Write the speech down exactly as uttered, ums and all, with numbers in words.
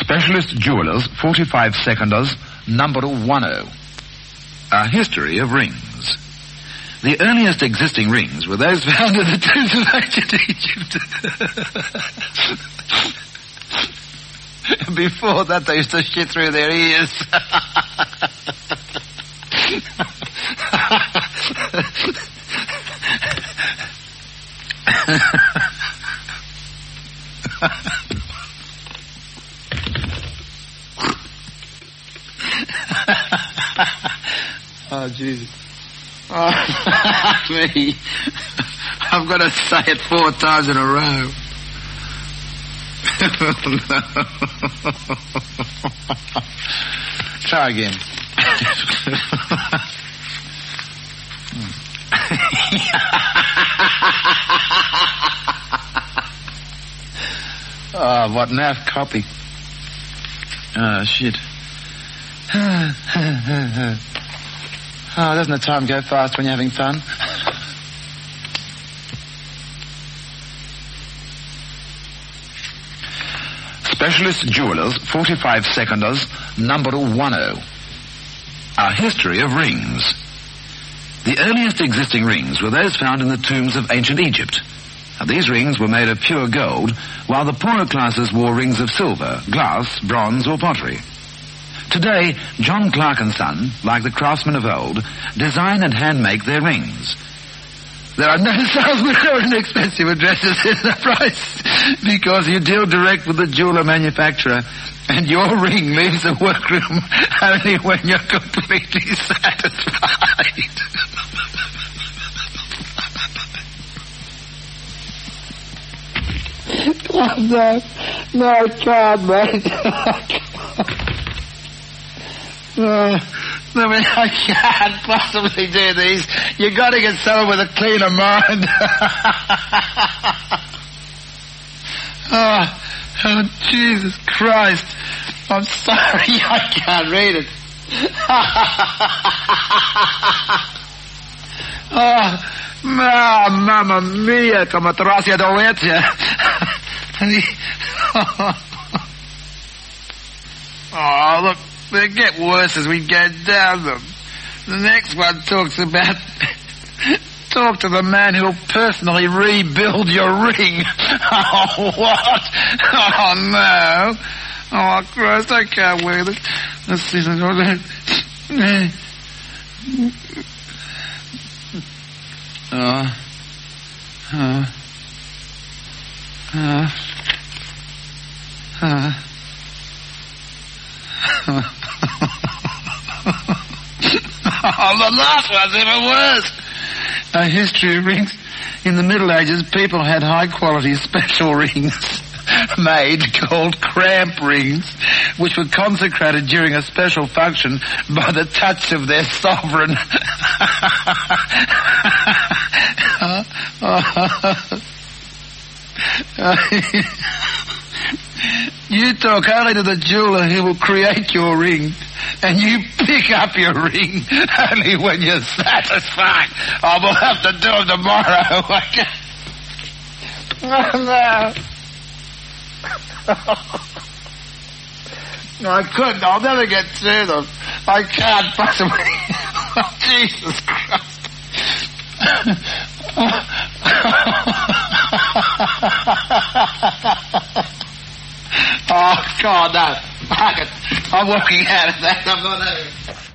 Specialist Jewelers, forty-five seconders, number one oh. A history of rings. The earliest existing rings were those found in the tombs of ancient Egypt. Before that, they used to shit through their ears. Oh, Jesus. Oh, me. I've got to say it four times in a row. Try again. Oh, what naff copy. Oh, shit. Oh, doesn't the time go fast when you're having fun? Specialist Jewelers, forty-five seconders, number one oh. A history of rings. The earliest existing rings were those found in the tombs of ancient Egypt. Now, these rings were made of pure gold, while the poorer classes wore rings of silver, glass, bronze, or pottery. Today, John Clark and Son, like the craftsmen of old, design and hand-make their rings. There are no salesmen or inexpensive addresses in the price, because you deal direct with the jeweler manufacturer, and your ring leaves the workroom only when you're completely satisfied. Oh, no, no, I can't, mate. Uh, I mean, I can't possibly do these. You got to get someone with a cleaner mind. oh, oh, Jesus Christ! I'm sorry, I can't read it. oh, ma, mamma mia, come atrás a dolencia. Oh, look. They get worse as we go down them. The next one talks about... talk to the man who'll personally rebuild your ring. Oh, what? Oh, no. Oh, Christ, I can't wear this. Let's see. Oh. Oh. Oh. Oh. Oh, the last one's even worse. A history of rings. In the Middle Ages, people had high-quality special rings made called cramp rings, which were consecrated during a special function by the touch of their sovereign. You talk only to the jeweler who will create your ring, and you pick up your ring only when you're satisfied. I will have to do it tomorrow. Oh, no. No, I couldn't. I'll never get through them. I can't possibly. Oh, Jesus Christ. Oh, God, no. I'm walking out of that. I'm not over.